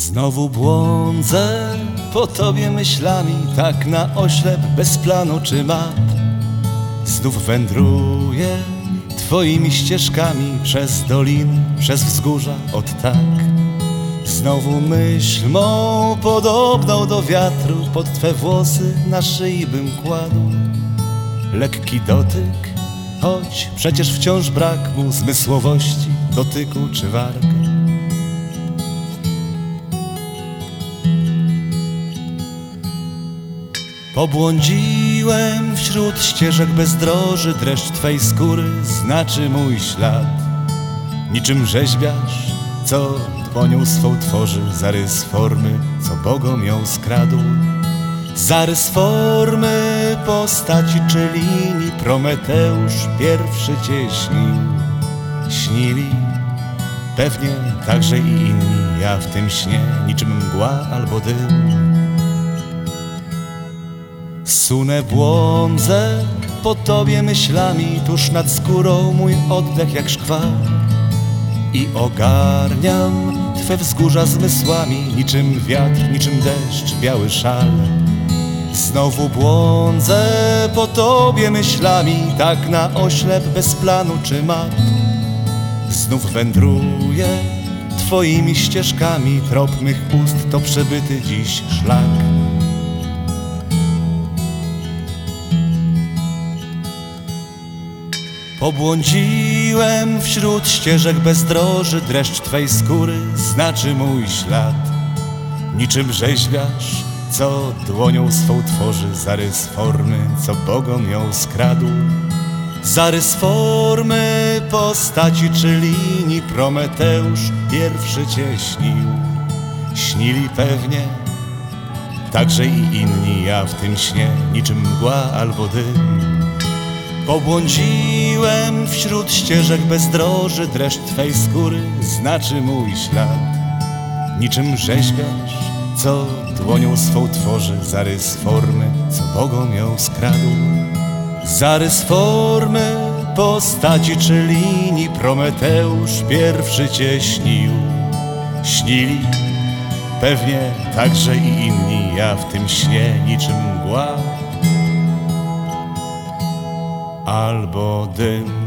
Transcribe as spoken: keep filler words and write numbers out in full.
Znowu błądzę po tobie myślami, tak na oślep, bez planu czy map. Znów wędruję twoimi ścieżkami, przez doliny, przez wzgórza, od tak. Znowu myśl mą podobną do wiatru, pod twe włosy na szyi bym kładł lekki dotyk, choć przecież wciąż brak mu zmysłowości, dotyku czy warg. Pobłądziłem wśród ścieżek bezdroży, dreszcz twej skóry znaczy mój ślad. Niczym rzeźbiarz, co dłonią swą tworzy zarys formy, co Bogom ją skradł. Zarys formy, postaci czy linii, Prometeusz pierwszy cię śnił. Śnili pewnie także i inni, ja w tym śnie niczym mgła albo dym. Sunę błądzę po tobie myślami, tuż nad skórą mój oddech jak szkwa. I ogarniam twe wzgórza zmysłami, niczym wiatr, niczym deszcz, biały szal. Znowu błądzę po tobie myślami, tak na oślep, bez planu czy map. Znów wędruję twoimi ścieżkami, trop mych ust to przebyty dziś szlak. Pobłądziłem wśród ścieżek bezdroży, dreszcz twej skóry znaczy mój ślad. Niczym rzeźbiarz, co dłonią swą tworzy zarys formy, co Bogom ją skradł. Zarys formy, postaci czy linii, Prometeusz pierwszy cię śnił. Śnili pewnie także i inni, ja w tym śnie niczym mgła albo dym. Pobłądziłem wśród ścieżek bezdroży, dreszcz twej skóry znaczy mój ślad. Niczym rzeźbiarz, co dłonią swą tworzy zarys formy, co Bogom ją skradł. Zarys formy, postaci czy linii, Prometeusz pierwszy cię śnił. Śnili pewnie także i inni, ja w tym śnie niczym mgła albo dym.